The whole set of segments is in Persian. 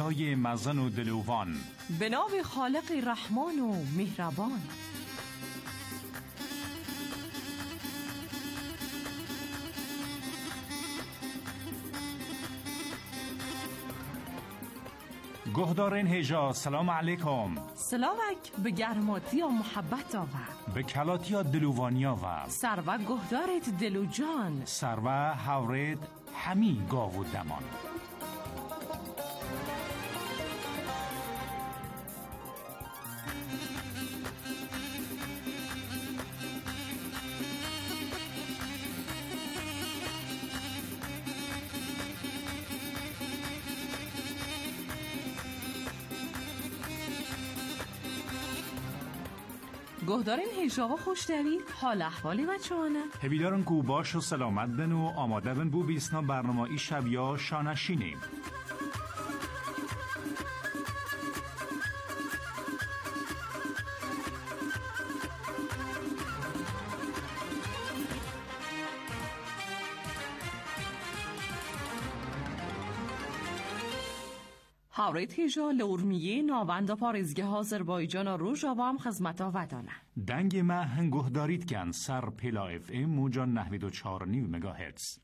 صدای مزن و دلوان، به نام خالق رحمان و مهربان. گهدارین هجا، سلام علیکم. سلامک به گرماتی و محبت آور، به کلاتی و دلوانی آور، سرو گهدارت دلو جان، سرو هورید همی گاو و دمان. گهدارین هیجاوا خوش دوید، حال احوالی بچه‌انه هویدارن کو باش و سلامت بن و آماده بن بو بیسنا برنامه ای شب یا شانشینیم. هاورید هیجا لورمیه ناوند پارزگه آذربایجان و روژاوا هم خدمت ودانه. دنگ ما هنگوه دارید کن سر پلا اف ام موجا 94.9 مگاهرتز.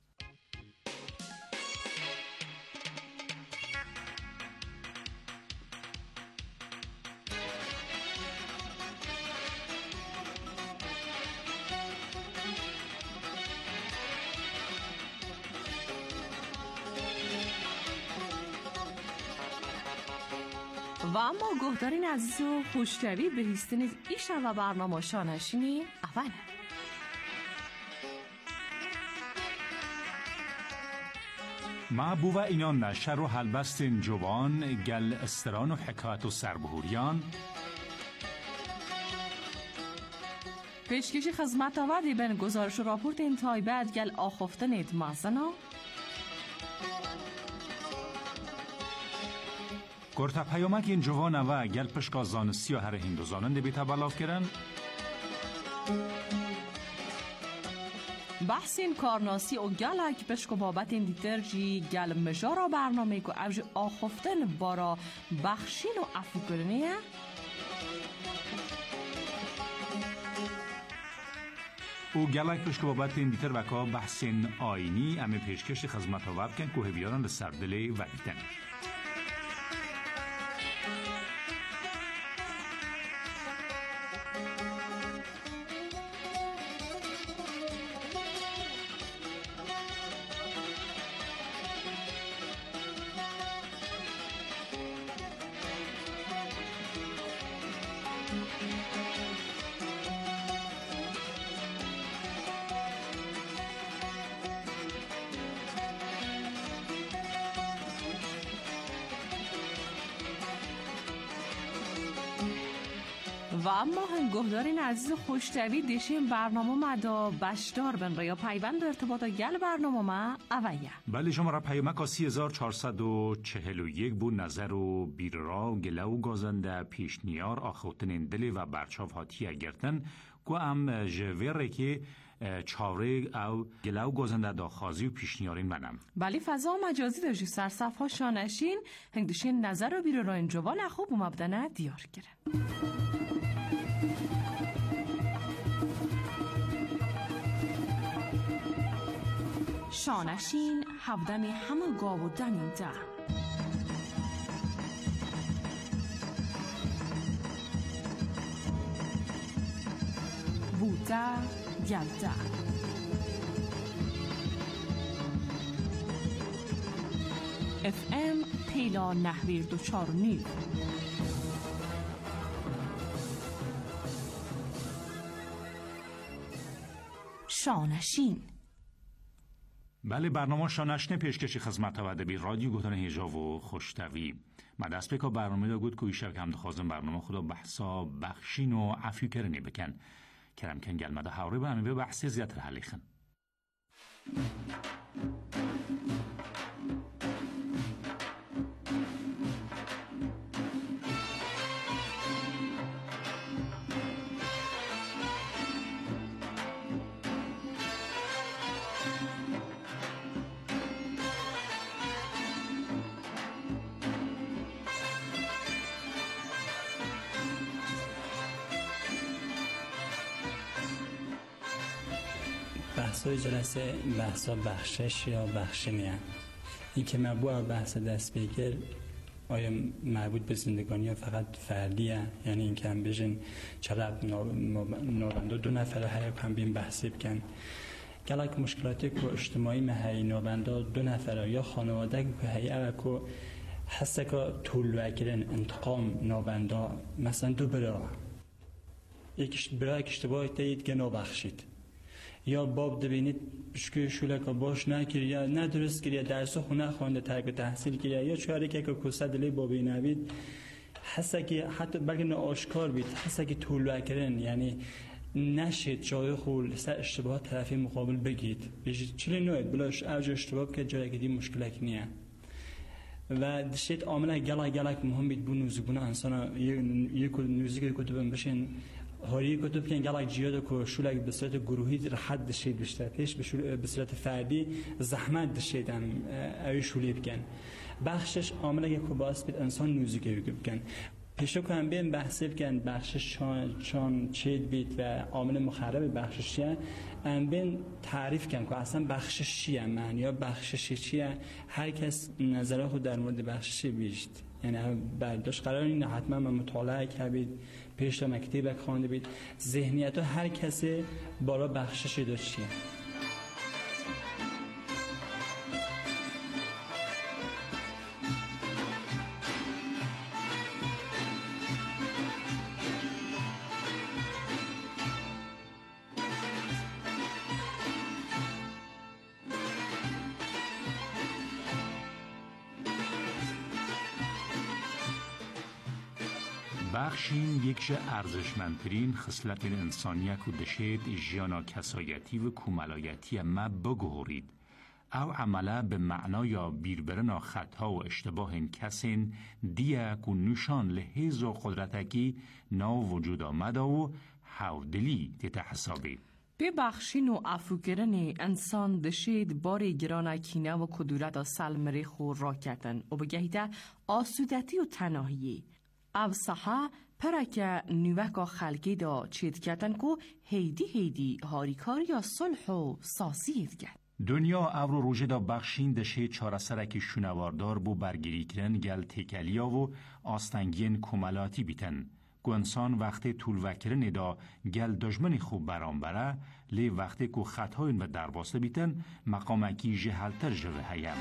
و اما گهدارین عزیز و خوشتوی به هیستنیز ایشا و برنامه شانشینی اوله. ما بو و اینان نشر و حلبستین جوان گل استران و حکایت و سربهوریان پیشکشی خدمت آوردی بین گزارش و راپورت این تایبت گل آخفتن ادمازنا گرتا پیامک این جوان و گل پشکا زانستی و هر هندوزانن بیتا بلاف کرن. بحث این کارناسی و گلک پشکا بابت این دیترجی گل مجارا برنامه که اوج آخفتن بارا بخشین و عفو کرنیه. او گلک پشکا بابت این دیتر وکا بحث آینی امی پیشکش خدمت آورد کن که بیارن لسردلی و دیتن. و اما هنگهدارین عزیز خوشتوی دیشین برنامه مدا بشدار بن ریا پیوند ارتباط گل برنامه ما اویه. بله شما را پیامک 3441 بود نظر و بیررا گلو گازنده پیشنیار آخوتن دلی و برچاف هاتی اگرتن که ام جوره که چاوره او گلو گازنده دا خازی و پیشنیارین منم. بله فضا مجازی داشتی سرصف ها شانشین هنگدشین نظر و بیررا این جوان خوب و مبدنه دیار گرن. شانشین هفدمی همه گاو و دنیده بوده گلده اف ام پیلا نهویر 249 شانشین. بله برنامه شانشین پیشکشی خدمت ودبی رادیو گهدارین هیجا و خوشتوی. ما دست بکا برنامه دا گود که ایشب هم دخوازم برنامه خدا بحثا بخشین و عفو کرنی بکن کرم کن گل مده حوری با همی به بحثی زیادتر حلیخن. بحثای جلسه بحثا بخشش یا بخشنیه. این که مبوع بحث دست بگیر آیا مربوط به زندگانی یا فقط فردیه؟ یعنی این که هم بجن چرا نوبنده 2 نفر هر هم بین بحثی بکن گلک مشکلاتی که اجتماعی مهی نوبنده 2 نفر یا خانواده که هی که حسه که طول وکرن انتقام نوبنده مثلا 2 برا یکیش برای اشتباهی تایید که نبخشید یا باب دبینید بشکه شوله که باش نکری یا ندرست کری یا درس خونه خوانده ترک تحصیل کری یا چهاری که کسه دلی بابی نبید حسه که حتی بلکه آشکار بید حسه که طول وکرن یعنی نشید جای خول سر اشتباهات طرفی مقابل بگید بجید چلی نوید بلاش اوج اشتباه که جایی که دی مشکلک نیه و دشید عامله گلک مهم بید بو نوزگونه انسان یک نوزگی کتبم بشین هایی کتب که گلک جیاد که شولک به صورت گروهی راحت دشید بیشتر پیش به صورت فردی زحمت دشید هم اوی شولی بکن بخشش عامله که باعث بید انسان نوزگی بکن پیشو که هم بیم بحثی بکن بخشش چون چید بید و عامل مخرب بخشش چیه هم بیم تعریف کن که اصلا بخشش چیه من یا بخشش چیه هر کس نظره خود در مورد بخشش بیشت یعنی برداشت قرار اینه حتما من مطالعه کردید پیش تا مکتب خوانده بید ذهنیت هر کسی بالا بخشش داشت چیه بخشین یکش ارزشمندترین خصلت انسانیه که دشید جیانا کسایتی و کوملایتی ما بگهورید او عمله به معنا یا بیربرنا خطا و اشتباه کسین دیه که نشان لحیز و قدرتکی ناو وجود آمده و حودلی تیت حسابی ببخشین و عفو کردن انسان دشید باری گرانه کینه و کدورت سلمری خور را کردن و بگهیده آسودتی و تناهی او صحه پرکه نوکا خلقی دا چید کردن که هیدی هاریکار یا صلح و ساسیت کرد. دنیا او رو روژه دا بخشین دشه چاره سرکی شونواردار بو برگیری کرن گل تکلیا و آستنگین کمالاتی بیتن. گو انسان وقتی طول وکرن دا گل دجمنی خوب برام بره لی وقتی که خطاین و درباسته بیتن مقامکی جهلتر جوه هیم.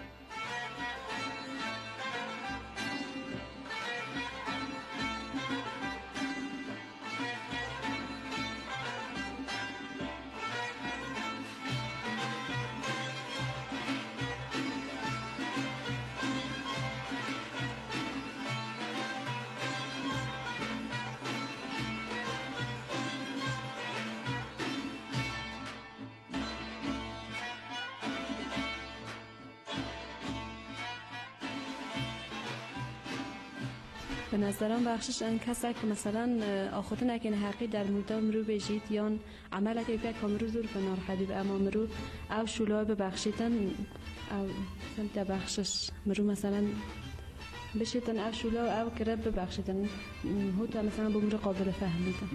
به نظرم بخشش این کسی که مثلا آخوت نکن حقی در مورد مرو بجید یا عمل که یک کامرو زور کنار حدیب اما مرو او شلوه ببخشیدن او سمت بخشش مرو مثلا بشیدن او شلوه او کرب ببخشیدن هو تا مثلا بمرو قابل فهمیدن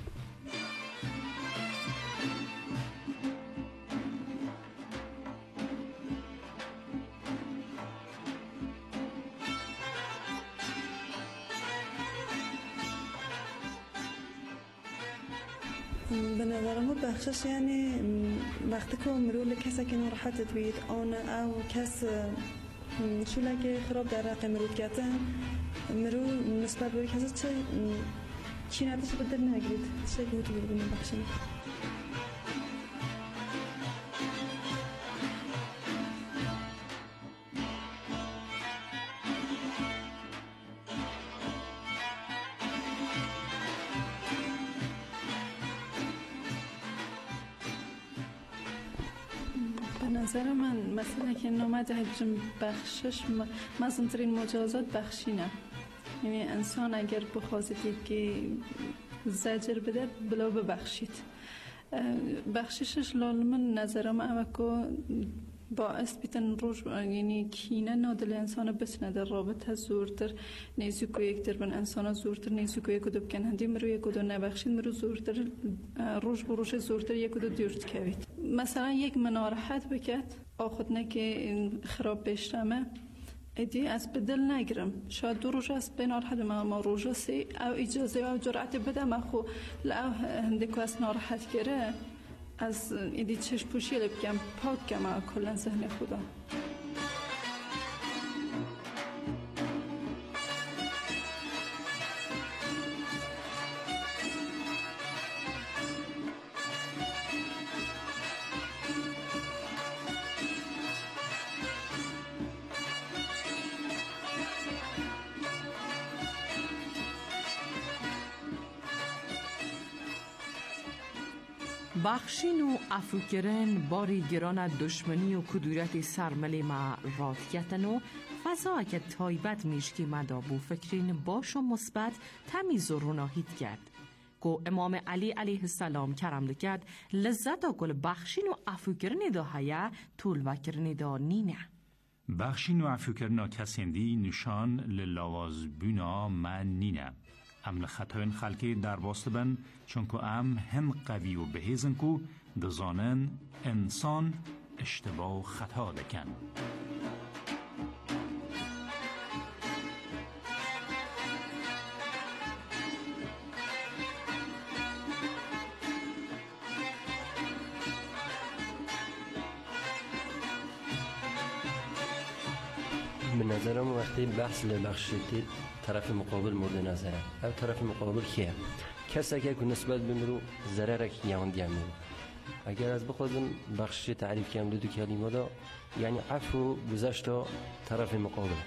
به نظرم بخشش یعنی وقتی که مرو کسی که ناراحت بید آن او کس شوله که خراب در رقم مرود کردن مرو نسبت به کسی چی نتیش بدل نگرید چه گویی بگویم بخشش نظر من مثلا که نامد حجم بخشش مزنترین مجازات بخشینه یعنی انسان اگر بخواستید که زجر بده بلا ببخشید بخششش لازم نظرم اما که باعث بیتن روش یعنی کینه نادل انسان بسنه در رابطه زورتر نیزی که یک در بن انسان زورتر نیزی که یک دو بکن هندی مرو یک دو نبخشید مرو زورتر روش بروش زورتر یک دو دیرت کوید مثلا یک منارحت بکرد آخود نه که خراب بشتمه ادی از بدل نگرم شاید 2 روز از بنارحت ما روزه سی او اجازه و جرأت بدم اخو لا هندکو از ناراحت گره از ادی چشم پوشی بگم پاک کم کلا ذهن خدا. بخشین و افروکرن باری گران دشمنی و کدورت سرملی ما راتیتن و فضا که تایبت میشکی مدابو فکرین باش و مثبت تمیز و روناهید کرد. گو امام علی علیه السلام کرم لکد لذت گل بخشین و افروکرن دا هیا طول وکرن دا نینه. بخشین و افروکرن کسیندی نشان للاواز بنا من نینه. ام لخطاین خلکی در باست بن چون که ام هم قوی و بهیزن کو دزانن انسان اشتباه خطا دکن. من نظرم وقتی بحث لبخشیدی طرف مقابل مورد نظره او طرف مقابل کیه؟ کسی که نسبت بمرو ضرر کیان دیامه اگر از بخوادم بخشی تعریف کنم دو کلمه دا یعنی عفو گذشت طرف مقابل.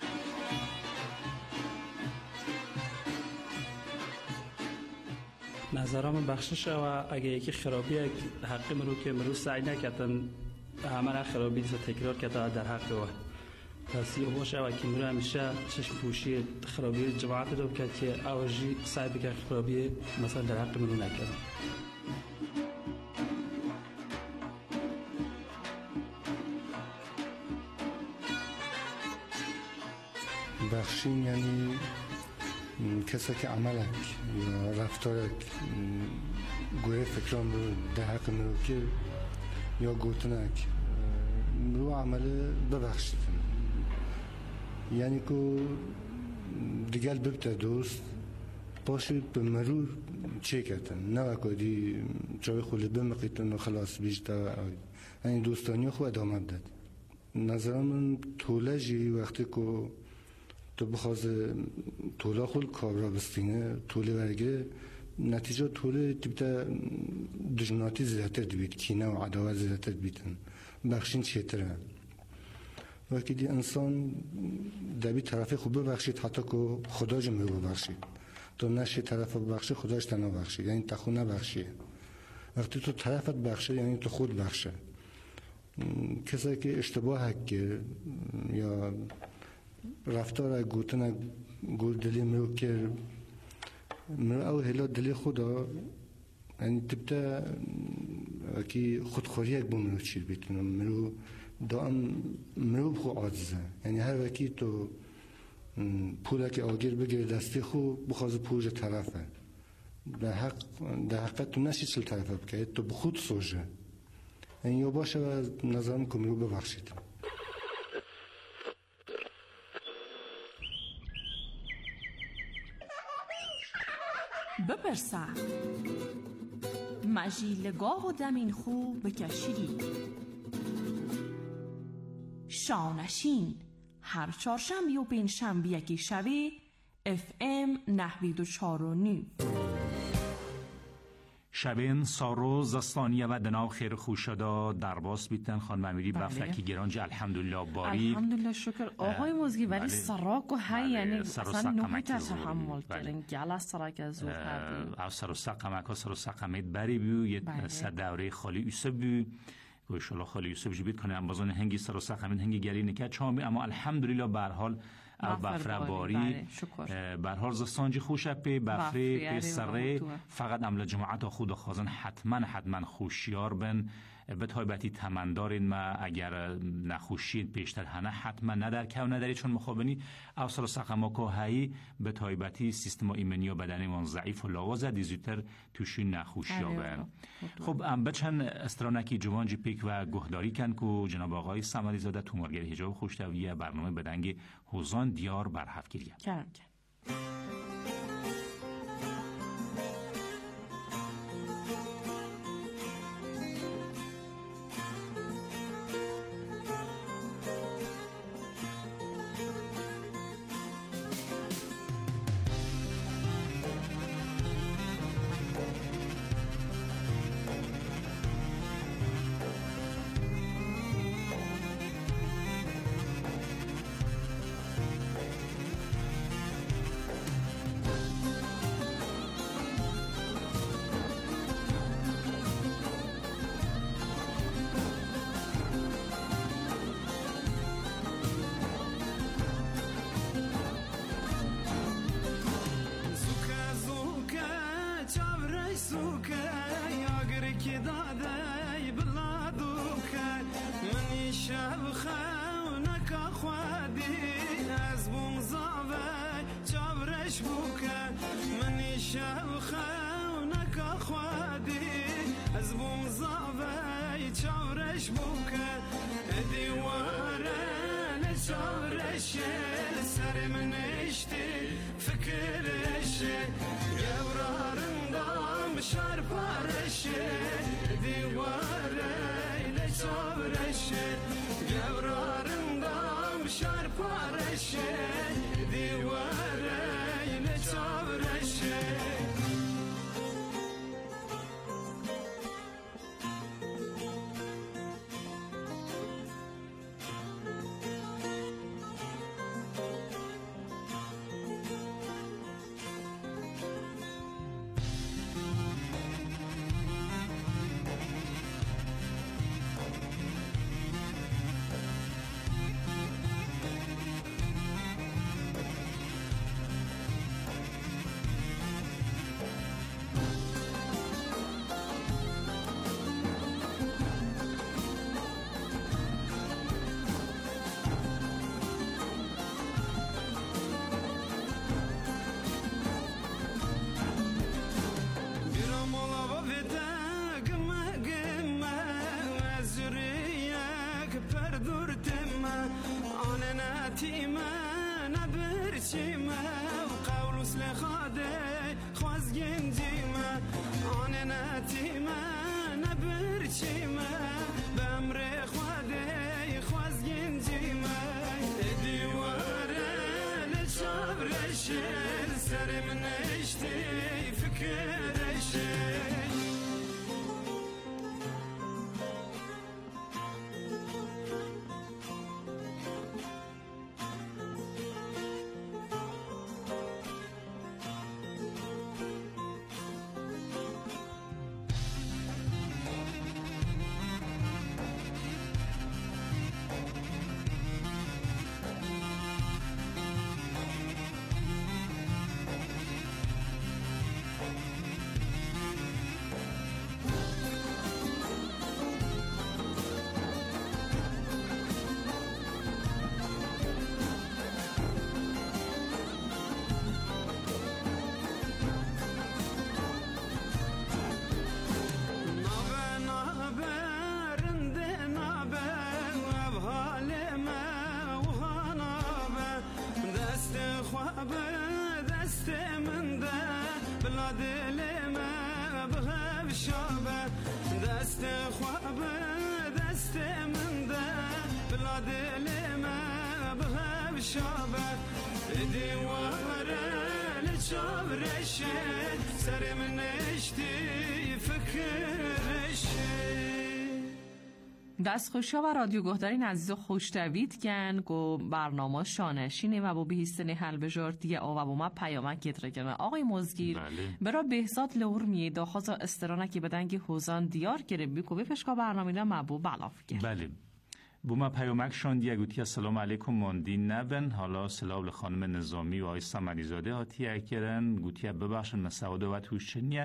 نظرم بخشش و اگه یکی خرابی حقی مرو که مرو سعی نکردن همه خرابی تکرار کرده در حق و تاثیر باشه و که مرو همیشه چشم پوشی خرابی جماعت رو کرد که اوجی سعی بکرد خرابی مثلا در حق مرو نکردن. بخشین یعنی کسی که عملک یا رفتارک گوه فکرام رو در حق مرو که یا گوتنک مرو عمل ببخشید یعنی که دیگر ببته دوست باشید به مرو چه کردن نه وکادی چای خولی بمقیتن و خلاص بیشتر یعنی دوستانی خود ادامه داد. نظرم من طوله جی وقتی که تو بخواست طوله خود کار را بستینه طوله ورگه نتیجه طوله تبتا دجمناتی زیادتر دبید کینه و عداوت زیادتر بیتن بخشین چیتره وقتی دی انسان دبی طرف خوب ببخشید حتی که خدا جمعه ببخشید تو نشی طرف ببخشید خداش تنها بخشید یعنی تخو نبخشید وقتی تو طرفت بخشید یعنی تو خود بخشه. کسی که اشتباه هکه یا رفتار گوتن گل دلی مرو که مرو او هلا دلی خدا یعنی تبتا که خودخوری یک بو مرو چیر بیتون مرو دائم مرو بخو عاجزه یعنی هر وکی تو پوله که آگیر بگیره دستی خو بخواز پوله طرفه در حقیقت تو نشی چل طرفه بکه تو بخود سوژه یعنی یا باشه و نظرم که مرو ببخشید. بپرسه مجیلگاه و دمین خوب بکشیدی شانشین هر چهارشنبه و پنجشنبه یکی شبه FM 94.9 شبین سارو زستانیه و دناو خیر خوشدا در باس بیتن خانم امیری بفلکی گرانج الحمدلله باری الحمدلله شکر آقای موزگی ولی سراک و هی یعنی اصلا نوحی تحمل کردن گل سراک از زور کردیم او سر و سقم اکا سر و سقمت بری بیو یه سر دوره خالی یوسف بیو گوشالا خالی یوسف جبید کنه امبازان هنگی سر و سقمت هنگی گلی نکرد چامی اما الحمدلله برحال بفره باری برحال زستانجی خوشه پی بفره پی سره فقط عمل جماعت خود خازن حتما خوشیار بن به تایبتی تمندارین ما اگر نخوشید بیشتر هنه حتما ندر که و نداری چون مخابنی اوصال سقما که هایی به تایبتی سیستم ایمنی و بدنی من ضعیف و لاغازه دیزیتر توشی نخوشی یابن. خب بچن استرانکی جوان جی پیک و گهداری کن که جناب آقای صمدی زاده تومارگر حجاب خوشتویه برنامه بدنگ حوزان دیار بر هفگیریه دست خوشا و رادیو گهدارین عزیز و خوشتوید کن گو برنامه شانشینه و با بهیستنی حل بجارتیه و با ما پیامک گتره آقای مزگیر برا بهزاد لور میه داخوزا استرانه که بدنگ حوزان دیار گره بیکو بپشکا برنامه دا مبو بلاف کرد. بله بو ما پیامک شاندیه گوتی السلام علیکم ماندی نبن حالا سلام لخانم نظامی و آقای صمدی زاده هاتیه کرن گوتی ببخشن مسعود و توشنیه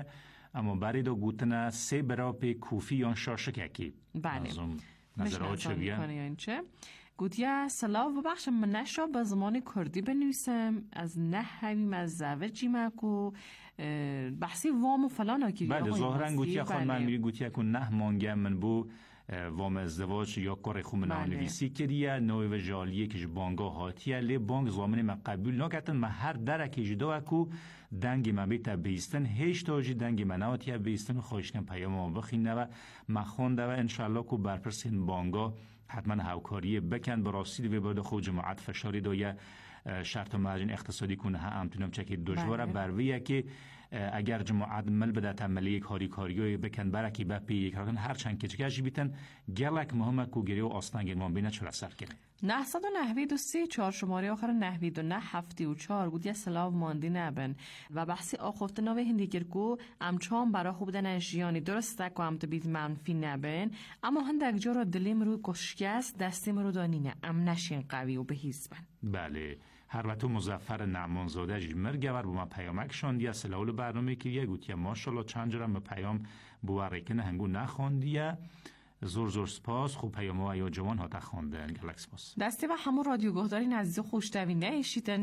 اما برای دو گوتنه 3 براپ کوفی یا شاشککی. بله. نظر چه بیه؟ گوتیا سلاو و بخش منش را به زمان کردی بنویسم از نه همیم از زوه جیمک و بحثی وام و فلان ها گیری. بله ظاهرا گوتیا خان من میری گوتیا کن نه مانگه من بو وام ازدواج یا کار خوب نویسی کریه نوی و جالیه که بانگا هاتیه لی بانگ زامن من قبول نکتن من هر درکی جدا اکو دنگ من بیتا بیستن هیچ تاجی دنگ من نواتیه بیستن و خواهشکن پیام ما بخینه و مخونده و انشالله که برپرسین بانگا حتما هاوکاری بکن براستی و بعد خود جماعت فشاری دایه شرط و معجن اقتصادی کنه هم تونم چکی دشواره برویه که اگر جماعت مل بده تملی کاری بکن برکی بپی یک رکن هر چند کچکش بیتن گلک مهمه کو گری و آستان گرمان بینه چرا سر کنه 993 4 شماره آخر 99 74 گودی سلاو ماندی نبن و بحثی آخفت ناوه هندیگر کو امچام برا خوب دن جیانی درسته که امت بیت منفی نبن اما هندک جا را دلیم رو کشکست دستیم رو دانینه ام نشین قوی و بهیز بن. بله هر وقت مظفر نعمانزاده جمر گور با ما پیامک شاندیه سلاول برنامه که یه گوتیه ماشالله چند جرم به پیام بوارکنه هنگو نخواندیه زور سپاس خوب پیام و یا جوان ها تخوندن گلک سپاس دسته و همون رادیو گهداری عزیز خوشتوینه ایشیتن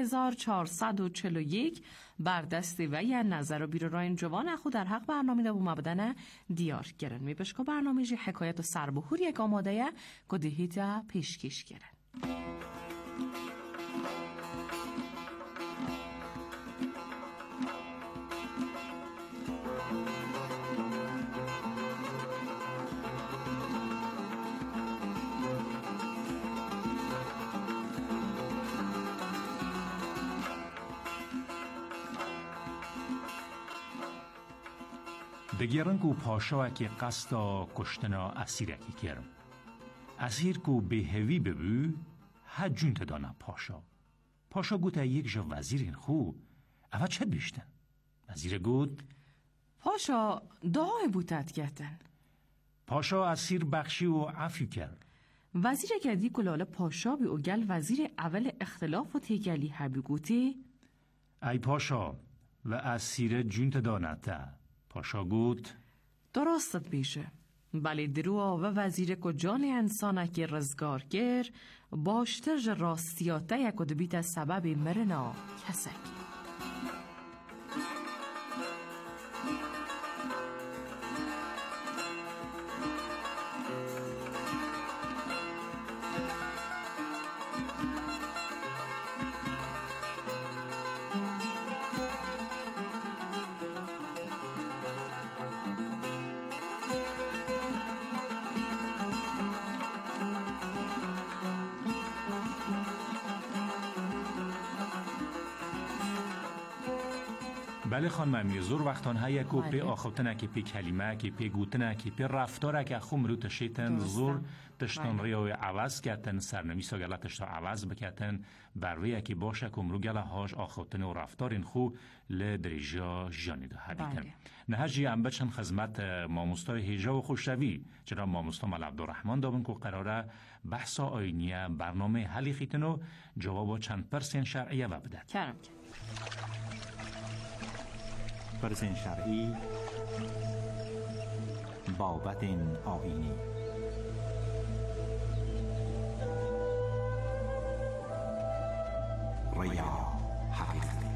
3441 بر دسته و یه نظر و بیرو راین جوان خود در حق برنامه دا بوم بدن دیار گرن می بشکا برنامه جی حکایت و سربهور یک آماده یه گدهیتا پیشکش گرن. دگیرن کو پاشا که قصدا کشتنا اسیرکی کرم اسیر کو به هوی ببو حجون تدانا پاشا گوتا یک جا وزیرین خو اول چه بیشتن وزیر گوت پاشا دعای بوتت گتن پاشا اسیر بخشی و عفو کرد وزیر کدی کلال پاشا بی اوگل وزیر اول اختلاف و تیگلی هبی گوتی ای پاشا و اسیر جون تدانتا پاشا گوت درستت بیشه بلی دروا و وزیر کو جان انسانه که رزگارگر باشتر راستیاته یک و دبیت سبب مرنا کسکی بله خانم امی زور وقتان های کو پی آخوتنه که پی کلمه که پی گوتنه که پی رفتاره که خوم رو تشیتن زور تشتان ریاوی عوض کتن سرنویسا گله تشتا عوض بکتن برویه که باشه کم رو گله هاش آخوتن و رفتارین خو لدریجا جانی ده هبیتن نهجی هم بچن خدمت ماموستای هیجا و خوشتوی چرا ماموستا مال عبدالرحمن دابن که قراره بحثا آینیه برنامه حلی خیتن و جواب چند پرسین شرعیه و بده کرم پرسین شرعی بابت آیینی ریا حقیقتی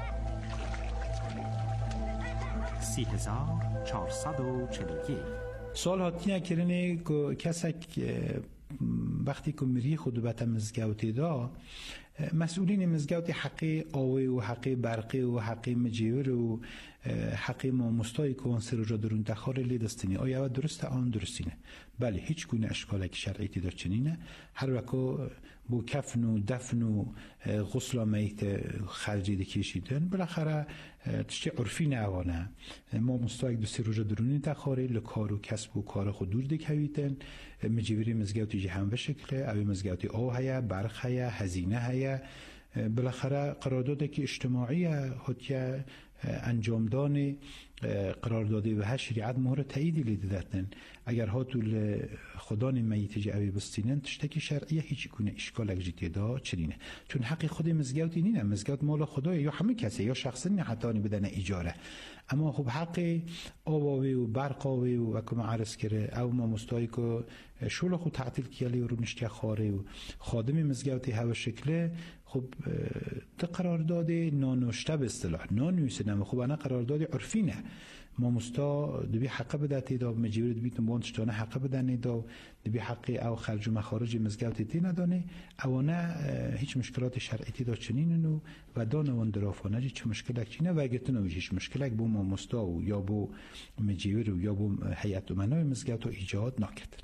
3441 سوال هاتیه کرنه که کسک وقتی که مری خود به تمزگوتی دا مسئولین مزگوت حقی آوی و حقی برقی و حقی مجیور و حقی ما مستای کنسر را درون دخار لی دستنی آیا درسته آن درستینه بله هیچ گونه اشکاله که شرعیتی دار چنینه هر وقت بو کفن و دفن و غسل میت خرجی دکیشیدن بالاخره تشتی عرفی نوانه ما مستای دستی را درون دخاره لکار و کسب و کار خود دور دکویدن مجیوری مزگوتی جه هم به شکله اوی مزگوتی آو هیا برق هیا هزینه هیا بالاخره قرارداد که اجتماعی هتیه انجام دان قراردادی و هر شریعت مهر تاییدی لیدتن اگر هاتول خدان میت جعبی بستینن تشتکی شرعیه هیچ گونه اشکال اگجیتی دا چرینه چون حقی خود مزگوتی نینه مزگوت مال خدای یا همه کسی یا شخصی نه حتی بدن اجاره اما خب حق آواوی و برقاوی و کم عرض کرده او ما مستایی که شول خود تعطیل کیالی و رونشتی خاره و خادم مزگوتی هوا شکله خب ده قرارداد نانوشته به اصطلاح نانویسه نمه خب انا قرارداد عرفی نه ما مستا دبی حق بدهتی دا مجبور دبی تنبانشتانه حق بدنی دا دبی حقی او خرج و مخارج مزگوتی تی ندانه او نه هیچ مشکلات شرعیتی دا چنینو و دانوان درافانه جی چه مشکلک چینه و اگر تنوی هیچ مشکلک بو ما مستا و یا بو مجبور و یا بو حیات و منای مزگوت و ایجاد ناکد.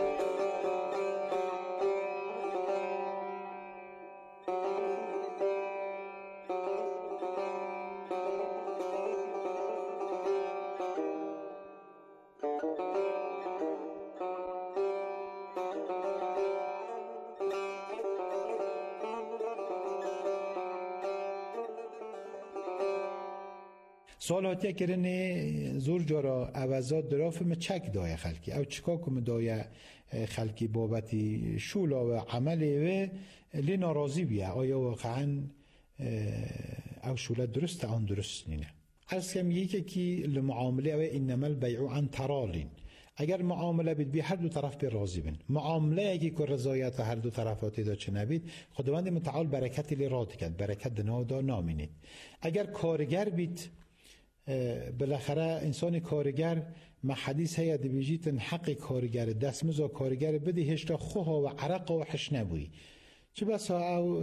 سوالاتی کرنه زور جارا عوضات درافم چک دای خلکی او چکا کم دای خلکی بابتی شولا و عملی و لی ناراضی بیه آیا واقعا او شولا درست آن درست نینه از کم یکی که لمعامله او انما البیع عن ترالین اگر معامله بید بی هر دو طرف بی راضی بین معامله اگه که رضایت هر دو طرفاتی دا چه نبید خداوند متعال برکتی لی راد کرد برکت دنا دا نامینید اگر کارگر بید بالاخره انسان کارگر ما حدیث هیا دبیجیتن حق کارگر دستمزا کارگر بده هشتا خوها و عرق و حش نبوی چه بس او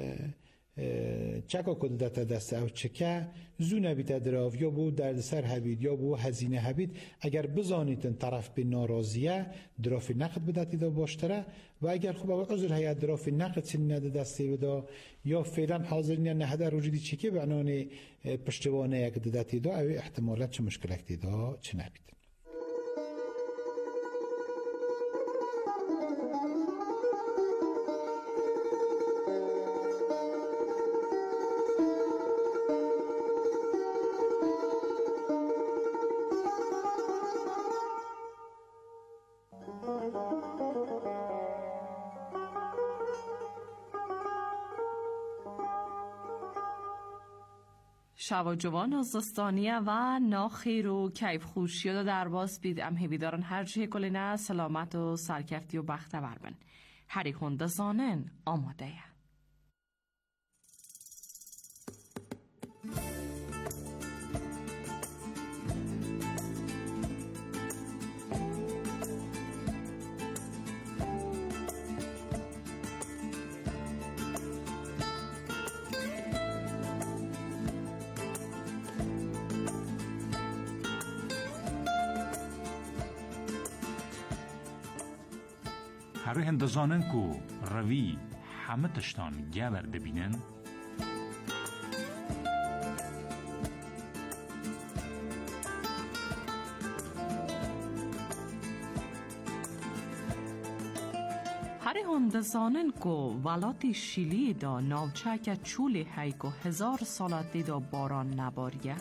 چکا کدت دست او چکه زو نبیت دراف یا بو دردسر هبید یا بو هزینه هبید اگر بزانیتن طرف به ناراضیه دراف نقد بدهی دا باشتره و اگر خوب او عذر هیا دراف نقد سن نده دسته بدا یا فعلا حاضرین یا نهده روجیدی چکه به عنوان پشتوانه یک ددتی دا او احتمالات چه مشکلکتی دا چه نبید. شوا جوان از دستانیه و ناخیر و کیف خوشی و در باز بید ام هیویدارن هر جه کلینه سلامت و سرکفتی و بخت وربن هری خونده زانن آماده یه هر هندزانن کو روی همه تشتان گور ببینن هر هندزانن کو ولاتی شیلی دا ناوچه چولی هیکو 1000 سالتی دا باران نباریه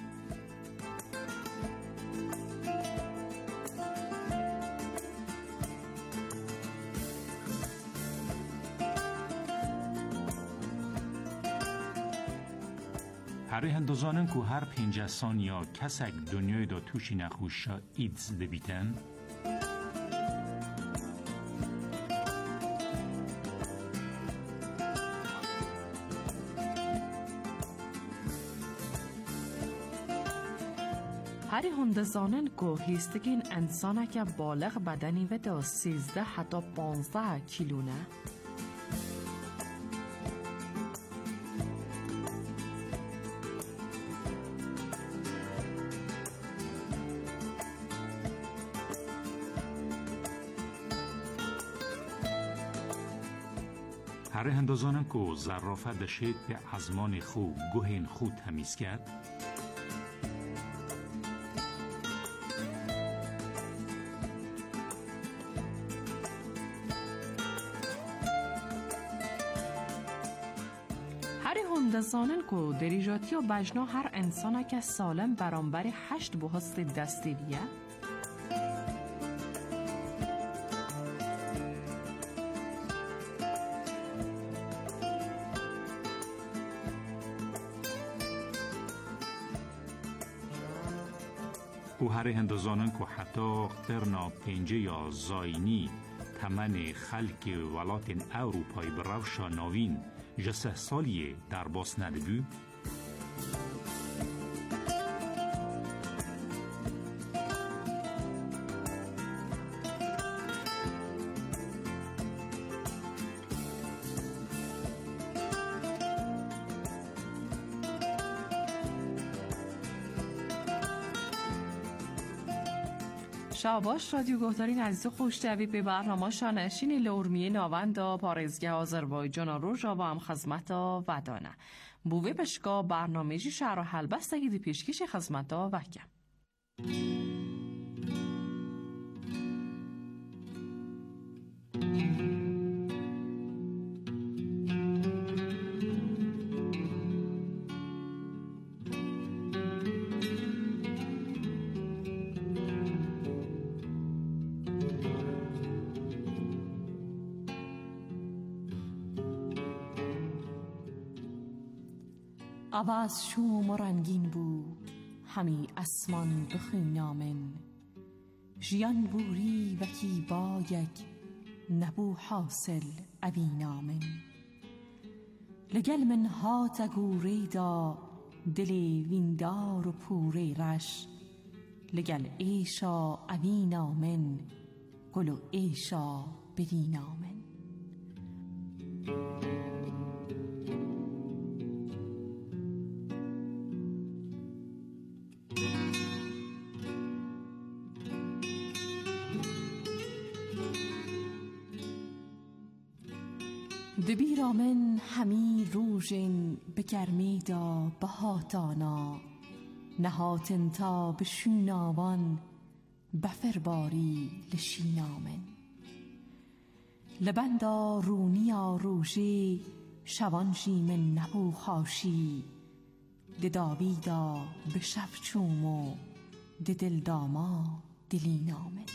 هر هندزانن کو هر 50 ثانیه کسک دنیای دا توشی نخوشا ایدز دبیتن هر هندزانن کو هیستگین انسانه که بالغ بدنی و دا 13 حتی 15 کیلونه هر هندزانن کو زرافه دشید به ازمان خو گوهین خود تمیز کرد دزانن که دریجاتی و بجنا هر انسان که سالم برانبر 8 بهست دستی بیه؟ او هر هندزانن که حتی قرنا پنجه یا زاینی تمن خلق ولات اروپای بروشا ناوین جسه سالیه در باس ندبو؟ شاباش رادیو گهدارین عزیز خوشتوی به برنامه شانشین لورمیه ناوندا پارزگه آذربایجان روژا با هم خدمتا ودانه بوه بشگاه برنامه جی شهر و حلبستگی دی پیشکش خدمتا وکم. عوض شوم و رنگین بو همی اسمان بخینامن جیان بوری وکی با یک نبو حاصل اوینامن لگل من هات گوری دا دلی ویندار و پوری رش لگل ایشا اوینامن گلو ایشا بدینامن. دبیرامن همی روژن به گرمی دا بهاتانا نهاتن تا به شوناوان بفرباری لشینامن لبندا رونیا روژه شوان جیمن نبو خاشی دداویدا به شف چوم و ددل داما دلینامن.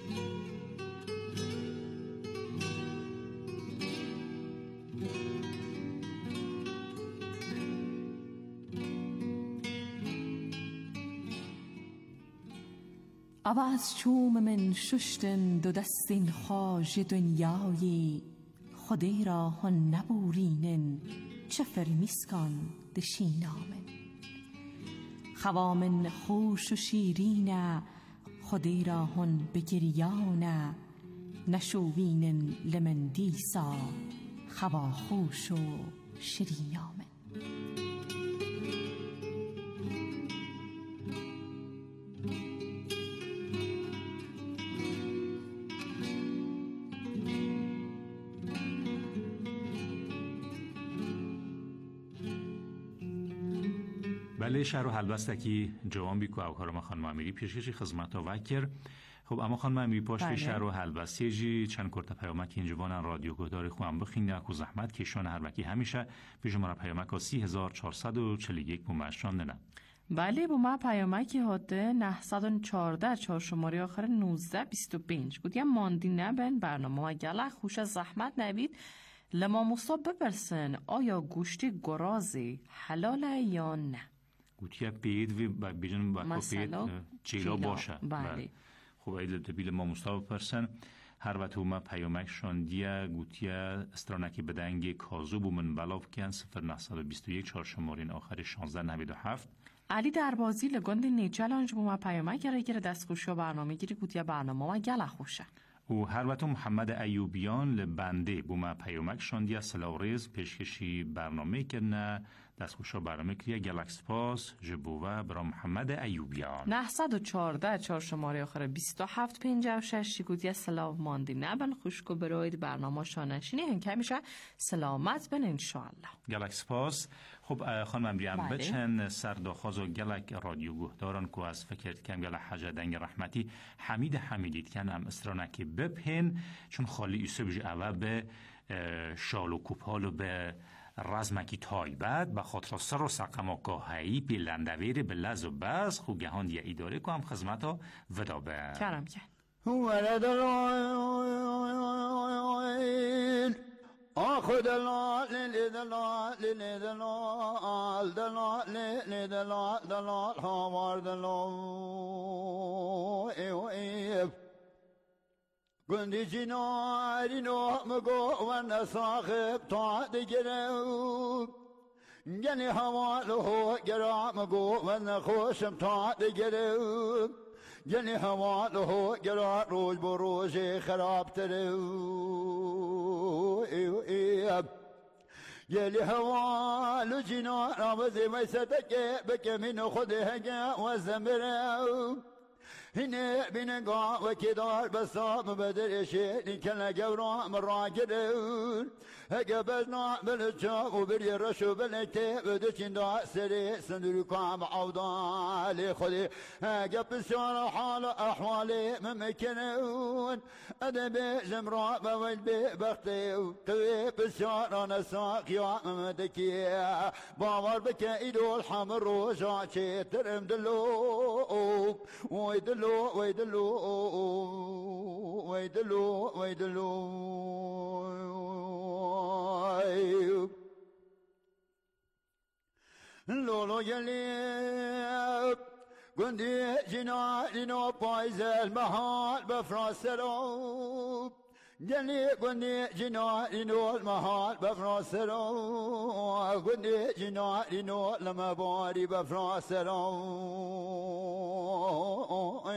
عوض چوم من ششتن دو دستین خواج دنیایی خودی را هن نبورینن چه فرمیسکان دشینامن خوامن خوش و شیرینه خودی را هن بگریانه نشوینن لمن دیسا خوا خوش و شیرینامن. بله شهر و حلبستکی جوان بی که اوکارم خانم امیری پیشکشی خدمت وکر. خب اما خانم امیری پاشت شهر و حلبستی جی چند کرت پیامک این جوانان رادیو گهداری خوام بخین اکو زحمت کشان هر وکی همیشه به شماره پیامک 3441 بومشان نه. بله با ما پیامکی هاته 914 چهار شماره آخر 1925 گوید ماندی نبن برنامه و گله خوش زحمت نبید لما مصاب بپرسن آیا گوشت گرازی حلاله یا نه؟ گوتیا پید و بیجن با پید چیلا باشه. بله. خب ایل دبیل ما مصاب بپرسن هر وقت ما پیامک شاندیا گوتیا استرانکی بدنگ کازو بومن بلاف کن 0921 چهار شماره آخر 1697. علی دربازی لگند نیچلانج بوم پیامک گره دستخوشی برنامه گیری گوتیا برنامه و گله خوشه. و هر وقت محمد ایوبیان لبنده بوم پیامک شاندیا سلاوریز پیشکشی برنامه کنه دستخوشا برنامه کلیه گلکس پاس جبوه برا محمد ایوبیان 914 چهار شماره آخر 2756 گوتیا سلام ماندی نبن خوشکو براید برنامه شانشینی هنگه میشه سلامت بن انشاءالله گلکس پاس. خب خانم امریم بچن سرداخواز و گلک رادیو گهداران که از فکرت کم گلک حجه دنگ رحمتی حمید حمیدید کنم استرانکی بپین چون خالی ایسه بجی اوه به شال و کوپال و به رزمکی تایبت به خاطر سر و سقم و گاهی پیلندویر به لز و بز خوگهان یه ایداره که هم خدمت ها ودا به کرم کرد آخو دلال لی دلال لی دلال دلال لی دلال دلال هاوار دلال ایو گندی جناری نو مگو و نساخب تا دیگرو گنی حواله گرام گو و نخوشم تا دیگرو گنی حواله گرا روز بروز خراب ترو گلی حوالو جنا رابزی میستک بکمین خودهگه و زمرو هنه بینگاه و کدار بسام بدر شیرین کل گورا مراجرون هگه بزنا بلچا و بری رشو بلکته و دچین دا سری سندرو کام عودال خودی هگه بسیار حال احوالی ممکنون ادب زمرا بویل ببختی توی بسیار نساق یا ممدکی باور بکه ایدول حمر روزا چه ترم دلو ويدلو ويدلو ويدلو ويدلو لولو يلي قندي جنالي بايز المحال بفراس روب جني قندي جنالي المحال بفراس روب قندي جنالي لما باري بفراس روب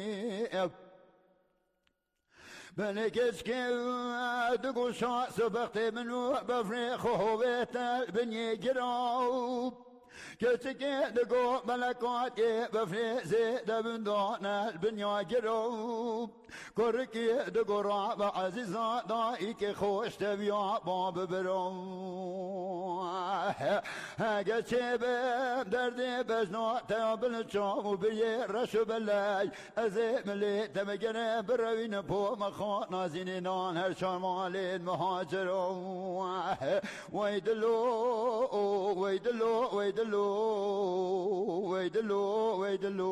بلكش كيد قشا سبقت منو بفريخ هويت البني جراوب كتكي دقو ملكات بفري زيد بندون البنيا جروب كركي دقو رعب عزيزا دايك خوش تبيا باب برو هاگه چه بم دردی بزنا تابل چامو بی رشو بلای از ملی تمگنه بروین پو مخان نازین نان هر شمالین مهاجرو ویدلو ویدلو ویدلو ويدلو ويدلو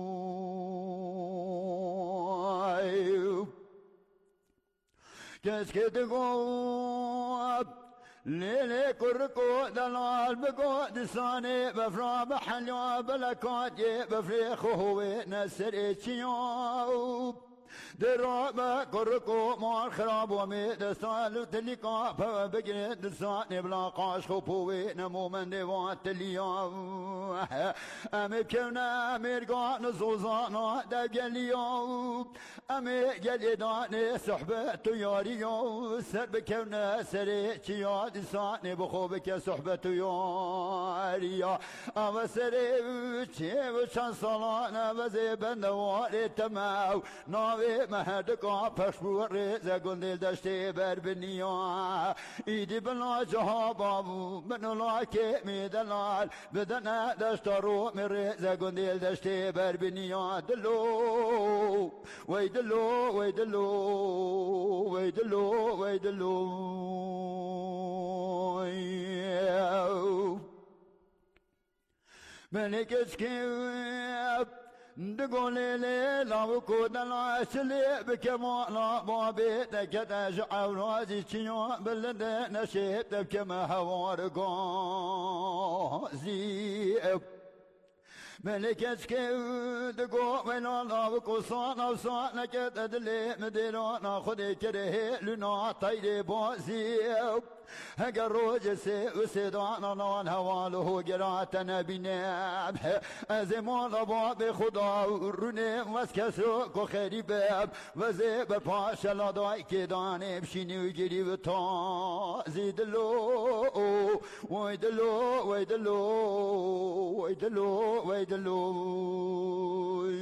كسكت قواب ليلي كركو دلال بقو دساني بفرا بحلوا بلكات بفريخ هو نسر اتشيوب درابة كركو مار خراب ومي دستالو تلقا فبقر دساني بلا قاش خبوي نمو من دوات تليا امي بكونا ميرقا نزوزانا دقليا امي قلي داني صحبة تياريا سر بكونا سري چيا دساني بخوبك صحبة تياريا اما سري چي وشان صلانا وزي بندواري تماو ناوي مهدقا پشبور زگندل دشته بر بنیا ایدی بلا جهابامو منولا که میدلال بدن دشتارو میره زگندل دشته بر بنیا دلو ویدلو ویدلو ویدلو ویدلو ملکش که دقولي لي لو كودنا سلي بكمانا بابي تكتاج عورازي تشيو بلد نشيب بكما هوار غازي ملكش كيد قو وينا لو صانا صانا كتدلي مدينونا خدي كره لنا طيري بوزي هقر روجسي وسيدانا نان هواله قراتنا بنام ازمان باب خدا روني واسكسو كو خيري باب وزي بپاش لداي كداني بشيني وجري وطا زيدلو ويدلو ويدلو ويدلو ويدلو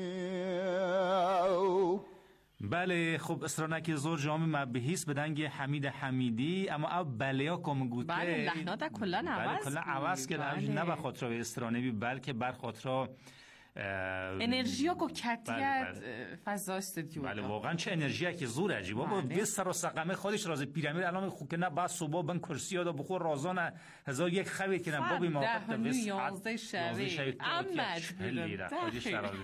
بله خب اسرانکی زور جامع مبهیس بدنگ حمید حمیدی اما اب بله ها کم گوته بله لحنات کلن عوض کلن عوض کرد نه به خاطر استرانبی بلکه بر خاطر انرژیا کو کتیت فضا استودیو. بله واقعا چه انرژی که زور عجیبه با بسر و سقمه خودش راز پیرامید الان خوب که نه با صبح بن کرسی دا بخور رازانه 1001 خوی که نه بابی ما وقت 11 شب اما خودش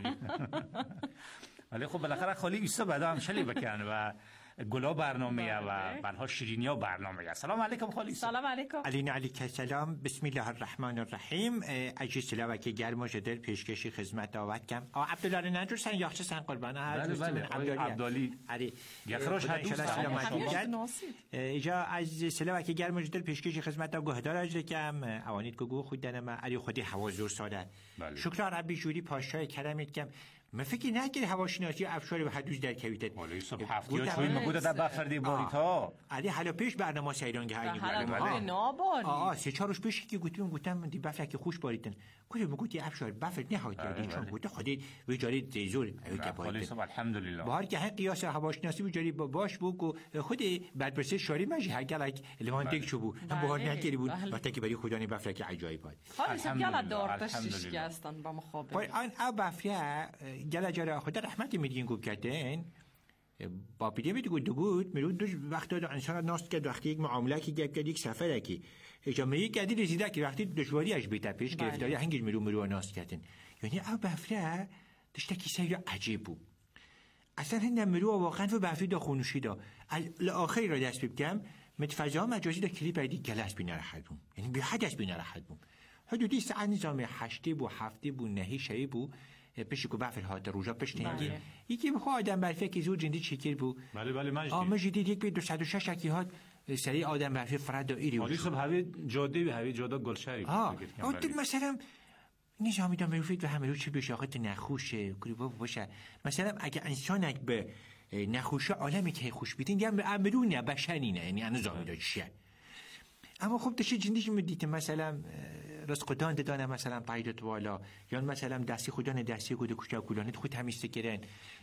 ولی خب بالاخره خالی ایسا بعدا هم شلی بکن و گلا برنامه و برها شیرینیا برنامه. سلام علیکم خالی. سلام علیکم. علیکم سلام. بسم الله الرحمن الرحیم. اجی سلاوکی گرم و جدل پیشکشی خدمت دعوت کم. عبدالله نجور سن یاخچه سن قربان عبدالی. علی. گخراش ایجا از سلاوکی گرم و جدل پیشکشی خدمت دا گهدار اجر کم اوانیت گو خود دنم علی خودی حوازور ساده. شکر ربی جوری پاشای کرمت کم. ما فکر نکردم هواشناسی افشاری و حدوث در کویتت. ولی صبح هفته چوی مگوده در بفردی باریتا. علی حالا پیش برنامه سیران که هایی حالا ناباری. 3-4 روز پیش که گفتم دی بفر که خوش باریتن. گفتم بگویی افشار بفرد نهایت کردی چون گفته خودی وجاری زیزور ولی صبح الحمدلله. بهار که قیاس هواشناسی وجاری باش بگو خودی بعد شاری ماجی هگلک لیوان دیگ شو بود. هم بهار نکردی بود وقتی که برای خودانی بفر که عجایب بود. حالا دارتش هستن با مخابره. آن بفر گله جاره خدا رحمتی میدین گفت کردن با پیده میدی گفت میرود دو وقت داد انسان ناست کرد وقتی یک معامله که گپ کرد یک سفره که اجامه کردی رسیده که وقتی دشواریش بیت پیش گرفتاری هنگیز میرو ناست کردن یعنی او بفره داشته کی سیر عجیب بود اصلا هندم میرو واقعا و بفری دا خونوشی دا الاخری را دست بکم متفجا مجازی دا کلیپ ایدی گلس بینه راحت بوم یعنی بی حدث بینه راحت بوم حدودی ساعت نظام 8 بو 7 بو نهی شی بو پیش کو بفر هات روزا پشتینگی یکی بخو آدم برفه که زور جندی چکیر بو بله مجید یک به 206 کی هات سری آدم برفه فرد و ایری ولی صبح هوی جاده گلشری بود مثلا نظامی دا میفید و همه رو چی بشه آخه نخوشه گروه باشه مثلا اگه انسان به نخوشه عالمی که خوش بیدین یا امرونه بشری نه یعنی نظامی دا چیه اما خب داشتی جندیش میدیدم مثلا راست خودان دادن مثلا پایدت والا یا مثلا دستی خودان دستی کد کوچاکولانت خود همیست کردن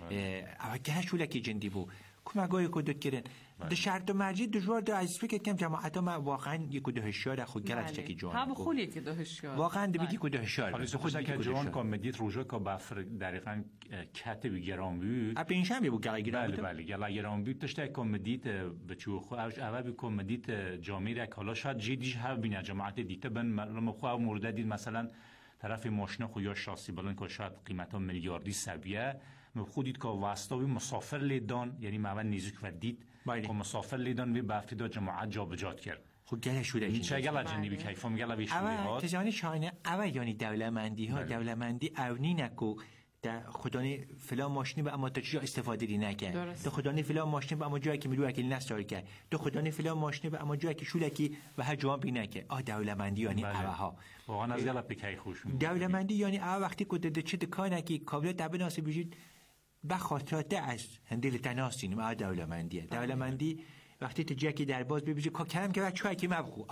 اگه شوله که جندی بو کمگای کدت کردن ده شرط و مرجی دشوار ده از فکر کردم جماعت ما واقعا یک کد هشیار خود گرد چکی جوان هم خولی که ده هشیار واقعا دبیدی کد هشیار حالا خود که جوان کمدیت روزا که بفر دقیقاً کاتب گرام بود اپینشم بو گرام بود بله گرام بود داشته کمدیت بچو خو اول کمدیت جامعه را کالا شاید جدیش ها بین جماعت دیته بن لما خو مورد دید مثلا طرف ماشین خو یا شاسی بلند که شاید قیمتا میلیاردی سویه خودید که واسطه مسافر لیدان یعنی معون نیزک و دید که مسافر لیدان و بافتی دا جماعت جابجا کرد خب گله شده این چه گله جنی بی کیفم گله بیشتری ها تجانی شاینه اول یعنی دولمندی ها دولمندی اونی نکو در خدانه فلان ماشینی به اما تا چیزا استفاده دی نکرد تو خدانه فلان ماشینی به اما جایی که میرو اکل نستار کرد تو خدانه فلان ماشینی به اما جایی که شولکی و هر جوان بی نکرد دولمندی یعنی اوها واقعا از گله پیکی خوش دولمندی یعنی وقتی که ده چه دکانه که قابلیت تبناس بجید به خاطرات از هندل تناسین ما دولمندیه دولمندی وقتی تو جاکی در باز ببیجی که کلم که بچه‌ها که مبخو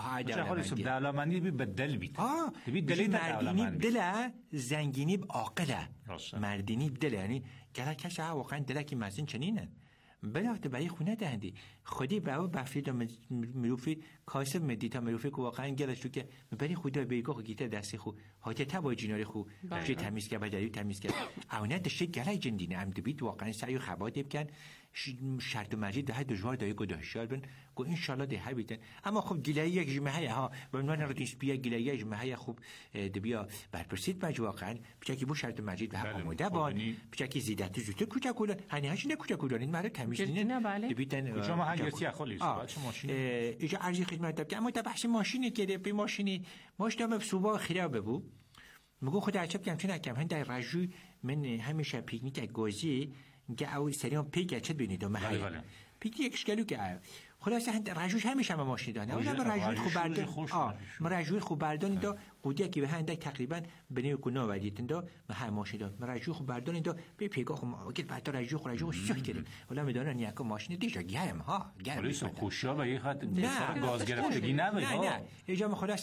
دولمندی بی بدل بیت بی دلیل مردینی بدله زنگینی بعاقله مردینی بدله یعنی گله کسی ها واقعا دله که مزین چنینه بلافت برای خونه دهندی خودی به او بفرید و مروفی کاسب مدیتا مروفی که واقعا گلش تو که برای خدا بیگاه خو گیته دستی خو حاطه تبای جیناری خو بشه تمیز که بدری تمیز که اونه دشته گله جندینه هم دبید واقعا سعی و خبات بکن شرط و مجید ده دجوار دایی که دهشار بن که انشالله ده بیتن اما خب گلایی یک جمعه ها به عنوان ردیس بیا گلایی یک جمعه خوب دبیا برپرسید مج واقعا بچکی بو شرط و مجید به آماده بان بچکی زیدت زوته کوچکولان هنی هاش نه کوچکولان مرا تمیز نه دبیتن شما هنگاتی خالی چه ماشین ایجا ارزی خدمت داد اما تا بحث ماشینی که به ماشینی ماشینم صبح خراب بود میگو خدا عجب کم چه نکم هند در رجوع من همیشه پیکنیک گازی که او سریان پیک چت بینید و محل پیک یک اشکالو که خلاصه هند رجوش همیشه ما ماشین دانه اونا به رجوع خوب بردن ما رجوع خوب بردن دا قودی که به هند تقریبا بنی کنا ودیتن دا ما هم ماشین دا ما رجوع خوب بردن دا به پیکا خو اگه بعد رجوع سوخت کردن ولی میدونن یک ماشین دیگه گرم ها گرم پلیس خوشا به یه خاطر گاز گرفتگی نه اجازه خلاصه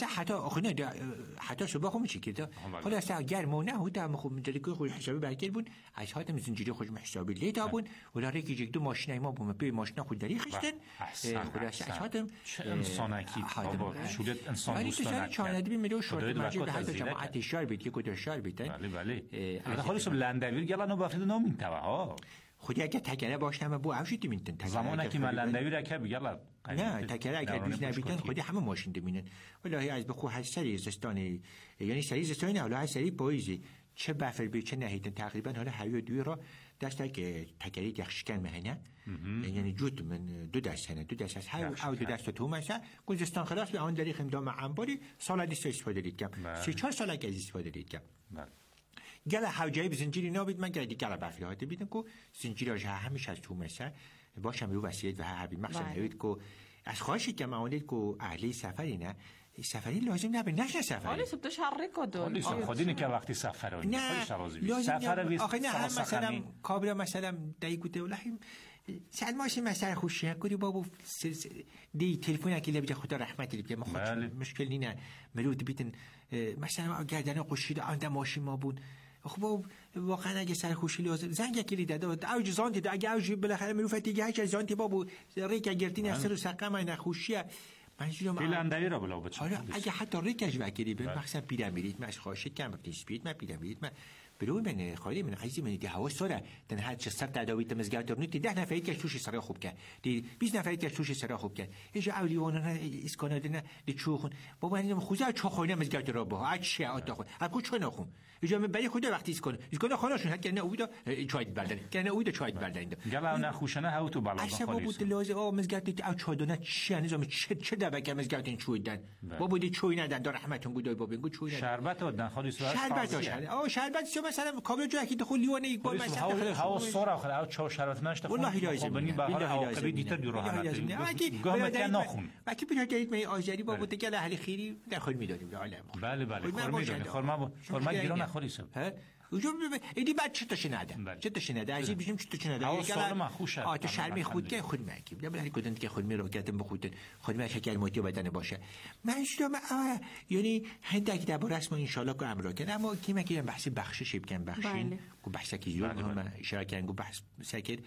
حتی صبح خو میچ کرد خلاصه گرم و نه هوتا خو مدلیک خو حسابی برکر بود از هات زنجیره خوش حسابی لیتا بود ولی ریکی یک دو ماشین ما بوم به ماشین خود داری خشتن خلاصه هاتم انسان اکی بابا شولت انسان دوستانه چانه بی میرو شد شاید مجید حتی جماعت شار بیت که کدر شار بیت. بله. اما خالص لندویر گلانو بافید نامین توا ها. خودی اگه تکره باشتم با اوشی دیمینتن. زمانی که من لندویر که بگلا. نه تکره اگه دوش نبیتن خودی همه ماشین دیمینن. ولی از بخو هر سری زستانی یعنی سری زستانی نه ولی هر سری پاییزی چه بافر بی چه نهیتن تقریبا حالا هر دوی را دسته که تکری یخشکن مهنه. یعنی جود من دو دست هست هر دو دست تو مثلا گلستان خلاص به آن داری خمدام انباری سال دیگه استفاده دیدم 3-4 سال که استفاده دیدم گل حوجای زنجیری نابید من گردی گل بافیات بیدم کو زنجیرش همیشه از تو مثلا باشم رو وصیت و هر بی مقصد هوید کو از خواهشی که معاونید کو اهلی سفری نه سفری لازم نه به نشه سفری حالی سب تشرک کدوم خودی که وقتی سفر نه سفر ویست آخه نه مثلا کابرا مثلا دایی کوته ولهم سلماشی مثلا خوشیه کدی بابو دی تلفن که لبجه خدا رحمت لبجه ما خود مشکل نینه مرود بیتن مثلا گردن قشید آن ماشین ما بود خب واقعا اگه سرخوشی لازم زنگ کلی داده اوج زانتی ده اگه اوج بالاخره مروفت دیگه هیچ زانتی بابو ریک گرتین اثر سقم نه خوشیه منظورم لندوی را بلا بچه اگه حتی ریکش وکیلی به مثلا پیرمیرید من خواهش کم بتیسپید من پیرمیرید من برو من خالی من عزیز من دی هوا سره تن هر چه سر تداویت مزگار درنیت 10 نفر که توش سر خوب کرد دی 20 نفر که توش سر خوب کرد اجا اولیون نه اسکاناد نه دی چوخون بابا من خوزا چوخونه مزگار را با اچ آتا خود اكو چه نخون اجا من برای خود وقتی اسکان خانهشون حتی نه اویدا چاید بردن کنه اویدا چاید بردن گلا نه خوشنه ها تو بالا خالی بابا بود لازم مزگار دی او چادونه چه نظام چه دبک مزگار دین چویدن بابا دی چوی ندن در رحمتون گودای بابا گو چوی ندن شربت دادن خالی شربت مثلا کابل جایی که دخول لیوانه یک بار مثلا هوا سر آخر او چه شرایط نشته والله لازم بنی بهار هوا قبی دیتر دیرو همت گام که نخون وقتی بیاد می آذری بابا دگل اهل خیری داخل میدادیم به عالم بله خورما گیرون نخوری سب وجود ایدی بعد چه تشناده چه تشناده عجیب بشیم چه تشناده تو شرمی خود که خود میگیم یا برای کدن که خود میروکتم بخودن خود میشه که الموتی بدن باشه من شدم یعنی هندک در رسم ان شاء الله که امر کنم اما کی میگم بحث بخشش بگم بخشین کو بحث کی جو من اشاره کردم کو بحث سکر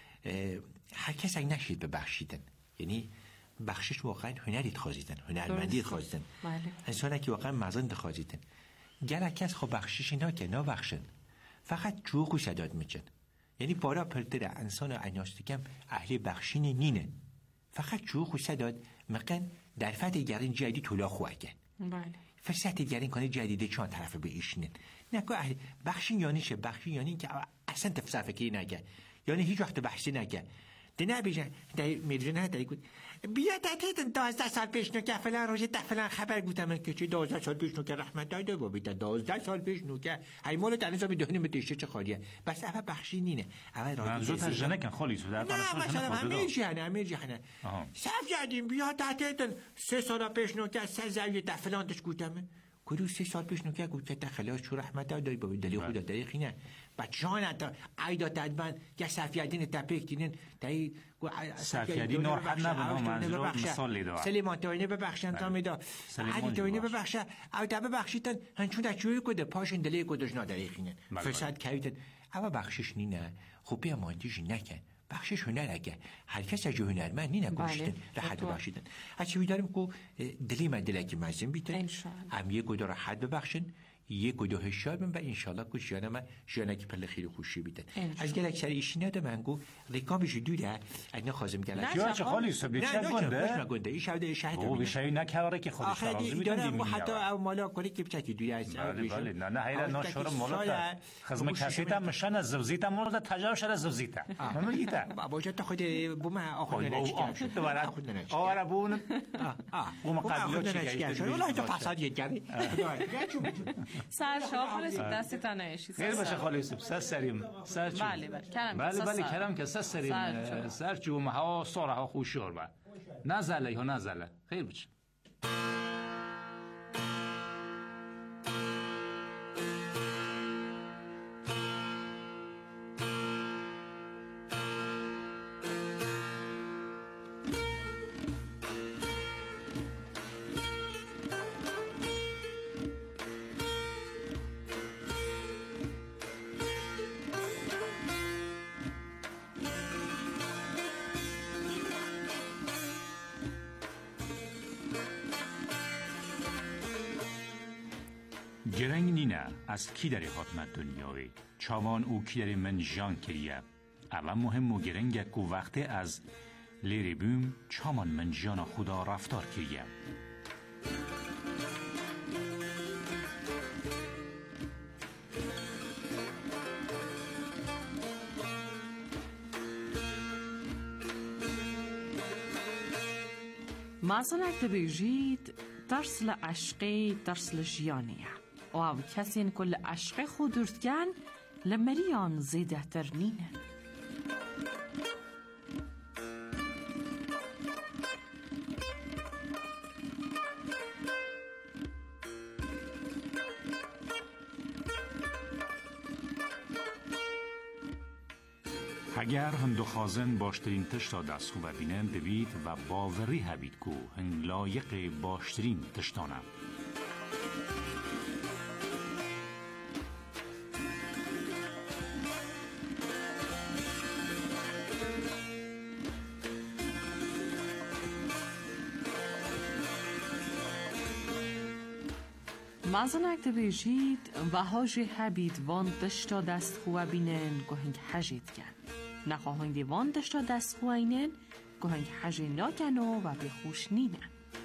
هر کس اگه نشید به بخشیدن یعنی بخشش واقعا هنریت خوازیدن هنرمندی خوازیدن انسان که واقعا مزند خوازیدن گله کس خو بخشش اینا که نه بخشن فقط چوخو شداد میچن یعنی پارا پرتر انسان انیاشتکم اهل بخشین نینه فقط چوخو شداد مقن در فت گرین جدی طلا خواهگن فرصت گرین کنه جدیده چون طرف به ایشنن نکو اهل بخشین یعنی چه بخشین یعنی که اصلا تفسیر فکری نگه یعنی هیچ وقت بحثی نگه ده نبیجن ده میرجن ها داری گود بیا تاتیدن 12 سال پیش نو که فلان روزی ده فلان خبر گفتم که چی 12 سال پیش نو که رحمت داده و بیت 12 سال پیش نو که های مال تنظیم میدونیم متیشه چه خالیه بس اول بخشی نینه اول راجع به جنه کن خالی تو در مثلا همه جهنه صف جدیم بیا تاتیدن 3 سال پیش نو که سر زاویه ده فلان دش گفتم کدو 3 سال پیش نو که گفت ده خلاص چو رحمت داده با دلی خدا دقیقی نه بچه‌ها تا ایدا تدبن که صفیدین تپک دینن تای صفیدین نور حد نبود منظور مثال لیدا سلیمان توینه ببخشن تا میدا علی توینه ببخشه او تا ببخشیدن هنچون دچوی کد پاشن دلی کدش نادریخینن فساد کیدن اما بخشش نینه خوبی ماندیش نکن بخشش هنر اگه هر کس از هنرمند نینه گوشتن راحت ببخشیدن اچوی داریم کو دلی من دلکی مزین بیتن ام یک کد راحت ببخشن یک و دو هشار من و انشالله که جانه من جانه که پل خیلی خوشی بیدن از گلک سر ایشی نده من گو ریکامش دوره اگه نخوازم گلک یا چه خالی سبی چه گنده؟ نه گنده ایش هده شهده او بیشایی نکاره که خودش ترازی بیدن دیمینی حتی او مالا کنی که بچه دوره از بله نه حیره ناشور مولا خزم کسیتا مشان از زوزیتا مورد تجاو شد از زوزیتا مملیتا باشه تا خود بوم آخوند نچکم آره بون بوم قبیلو چیکه والله تو فساد یکمی سر شاه خالص دستی تا نشید خیر باشه خالص سر سریم سر چون بله کرم که سر سریم سر چون ها ساره ها خوشور با نزله ها نزله خیر باشه گرنگ نینه از کی داری حاتمت دنیاوی چاوان او کی داری من جان کریه اول مهم و گرنگ که وقتی از لیری بوم چامان من جان خدا رفتار کریه مثلا اگه بیجید درس لعشقی درس لجیانیه و او کسی کل عشق خود درستگن لمریان زیده تر نینه اگر هندو خازن باشترین تشتا دست خوب بینن ببید و باوری هبید کو هنگ لایق باشترین تشتانه مثلا اگه بیجید و هاجی هبید وان تشتا دست خوب بینن که هنگ حجید کن نخواهند وان دشتا دست خوینن که هنگ حجی ناکنو و به خوش نینن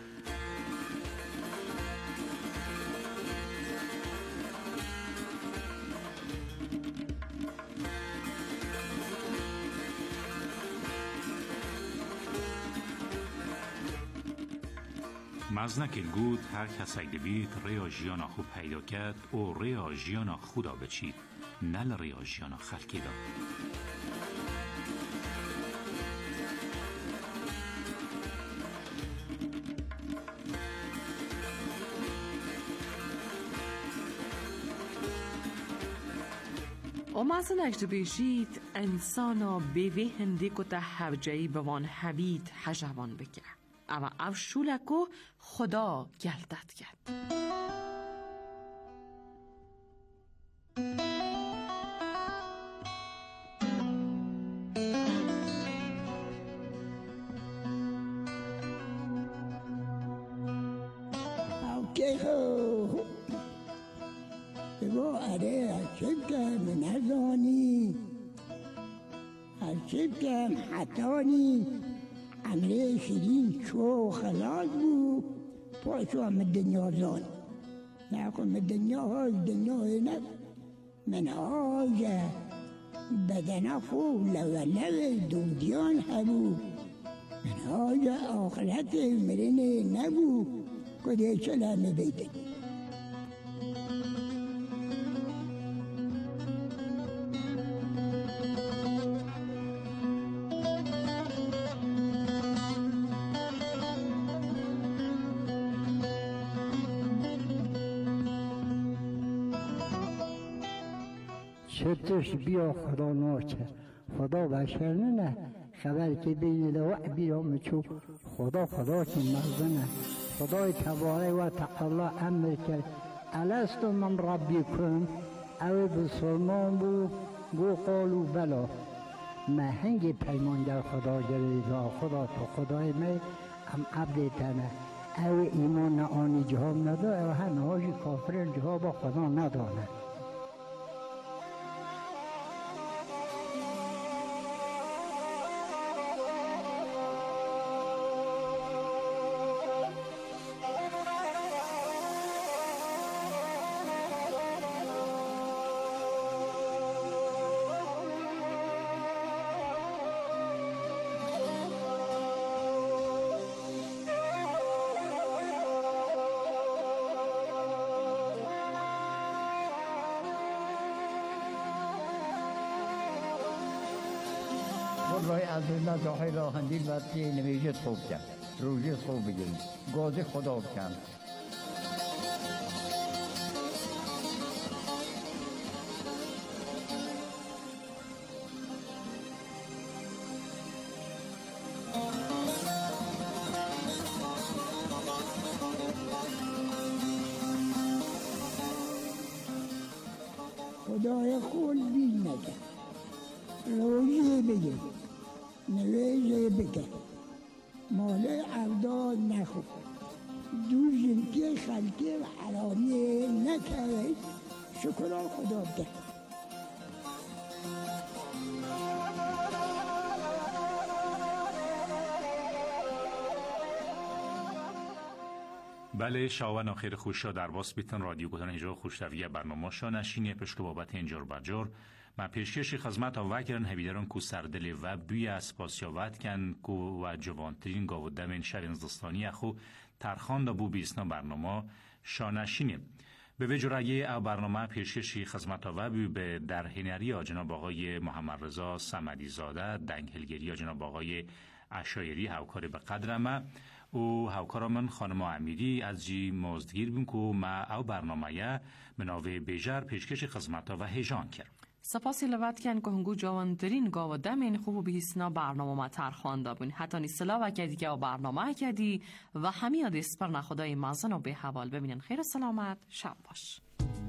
مزنک گود هر کس اگه بید ریا جیانا خوب پیدا کرد او ریا جیانا خدا بچید نل ریا جیانا خلکی داد و مثلا اگه بیشید انسانا بیوه هنده که تا حوجهی بوان حبید حجوان بکه اما او شولکو خدا گلدت کرد عجب حتانی امره شدین چو خلاص بو پاشو هم الدنيا زان ناكم الدنيا هاي الدنيا هنا من هاي بدنا فوق لو نوي دوديان هبو من هاي آخرت مرنه نبو کده سلام بیده. شتش بیا خدا ناچه خدا بشر نه خبر که بین دو بیا مچو خدا که مغزنه خدای تبارک و تعالی امر کرد الست من ربکم او بسلمان بو گو قالو بلا ما هنگ پیمان در خدا گریزا خدا تو خدای می هم عبد تنه او ایمان آنی جهاب نداره و هنهاجی کافر جهاب خدا نداره. رای عبدالله زاهی را هندیل و تی نویجت خوب کرد روژت خوب بگیریم گازه خدا کن خدای خود دین نکن روژه بگیر نویجه بکن مال عبدال نخو دو جنتی خلقی و حرامی نکرد شکران خدا ده. بله شاوان آخر خوشا در باس بیتن رادیو گوتن اینجا خوشتویه برنامه شا نشینی پشک بابت اینجور بجور ما پیشکشی خدمت و وکرن هبیدران کو سردل و بوی اسپاسیاوت کن کو و جوانترین گاودم این شهر انزدستانی اخو ترخان دا بو بیسنا برنامه شا نشینی به وجرگه او برنامه پیشکشی خدمت و بوی به در هنری جناب آقای محمد رضا صمدی زاده دنگهلگری جناب آقای عشایری هاوکاری به قدر ما او هاوکارا من خانم امیری از جی مزدگیر بین که ما او برنامه مناوی بیجر پیشکش خدمت و هیجان کرد. سپاسی لوت کن که هنگو جوانترین گاو دمین خوب بیسنا برنامه ما ترخوانده بین حتی نیسلا و کدی که او برنامه کدی و همین آدیس پر نخدای مازن و به حوال ببینن. خیر سلامت شب باش.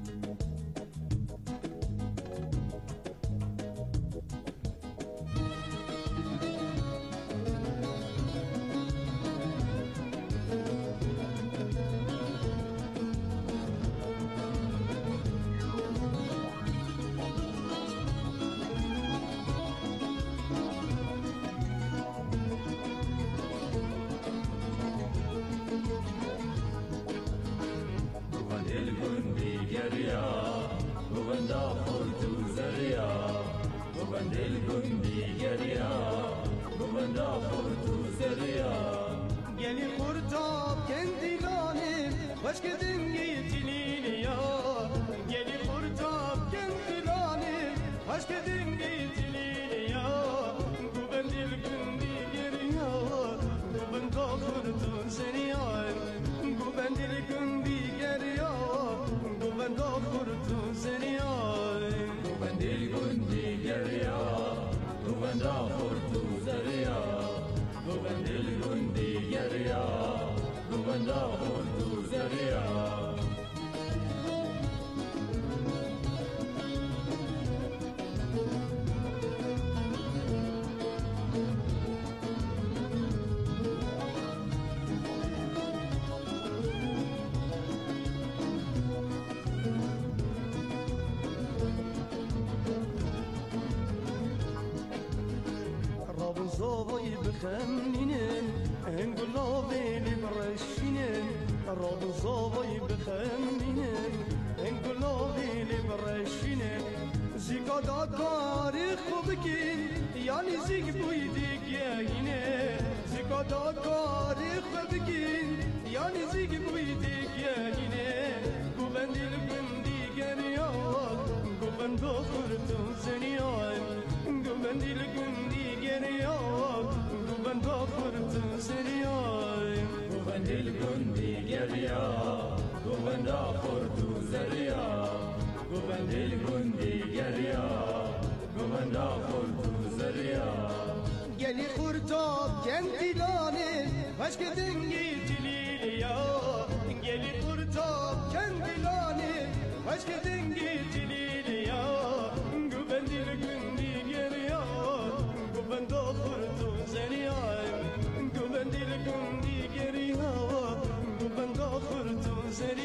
زاوی بخمینن انگلاوی لبرشینن راب زاوی بخمینن انگلاوی لبرشینن زیگا دا کاری خوب کن یعنی زیگ بوی دیگه زیگا دا کاری خوب کن یعنی زیگ بوی دیگه گوبندیل گندیگر یاد گوبند خورتون زنیان گوبندیل گندیگر یاد گوبند خورتون زنیان گوبندیل گندیگر یاد گوبند خورتون زنیان گوبندیل گندیگر یاد گوبند خورتون زنیان گلی خورتاب کندیلانه وشک دنگی جلیلیا گلی خورتاب کندیلانه وشک دنگی جلیلیا گوبندیل گندیگر یاد گوبند خورتون زنیان گوبندیل گندیگر یاد گوبند خورتون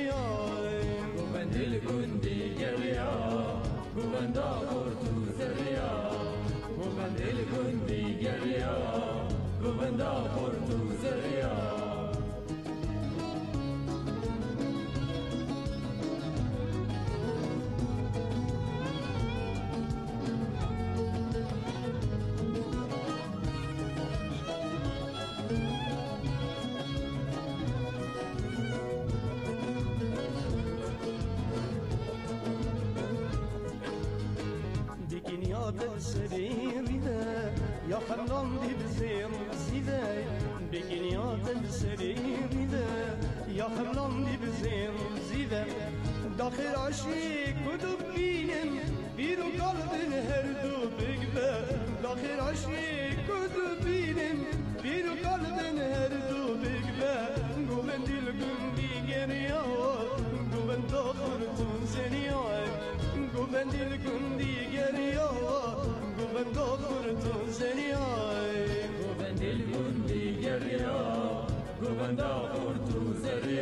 زنیان گوبندیل گندیگر یاد گوبند خورتون زنیان گوبندیل گندیگر یاد گوبند خورتون زنیان سريرنا يا خلان دي بزير زيدا بقنيات سريرنا يا خلان دي بزير زيدا داخل عشيق ودبينم بيرو قلب هردو بقبا داخل عشيق ودبينم بيرو قلب هردو بقبا قومن دي القندي قريات قومن داخرتون زنيان قومن دي القندي قريات گوبند خورتون زنیای گوبندیل گندی گریا گوبند خورتون زنیای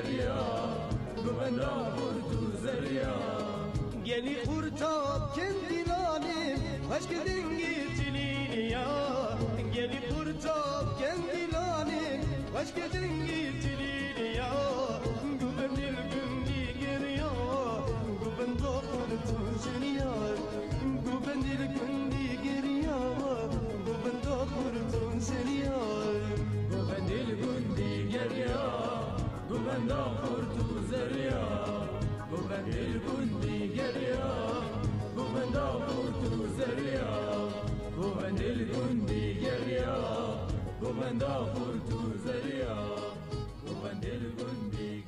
گریا گوبندا پورتو زریا گلی خورتاب کندیلانیم وشک دنگی تلینیا گلی خورتاب کندیلانیم وشک دنگی تلینیا گوبندل گندی گریا گوبندا پورتو زریا گوبندل گندی گریا گوبندا پورتو زریا گوبندل گندی گریا گوبندا پورتو زریا گوبندل گندی گریا گوبندا پورتو زریا گوبندل گندی گریا گوبندا پورتو زریا گوبندل گندی